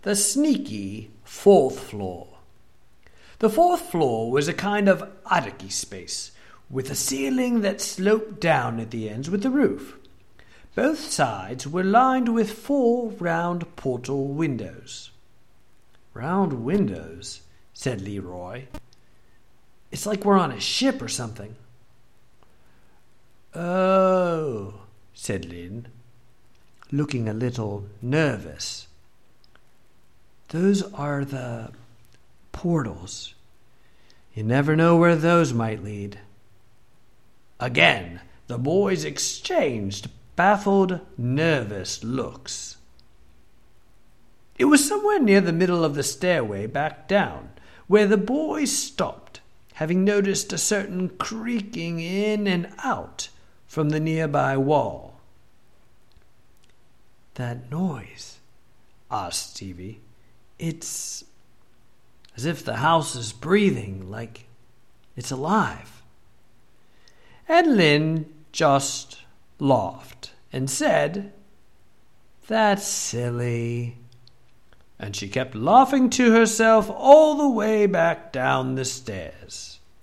The sneaky fourth floor. The fourth floor was a kind of attic-y space, with a ceiling that sloped down at the ends with the roof. Both sides were lined with 4 round portal windows. "Round windows?" said Leroy. "It's like we're on a ship or something." "Oh," said Lynn, looking a little nervous. "Those are the portals. You never know where those might lead." Again, the boys exchanged baffled, nervous looks. It was somewhere near the middle of the stairway back down, where the boys stopped, having noticed a certain creaking in and out from the nearby wall. "That noise?" asked Stevie. "It's as if the house is breathing, like it's alive." And Lynn just laughed and said, "That's silly." And she kept laughing to herself all the way back down the stairs.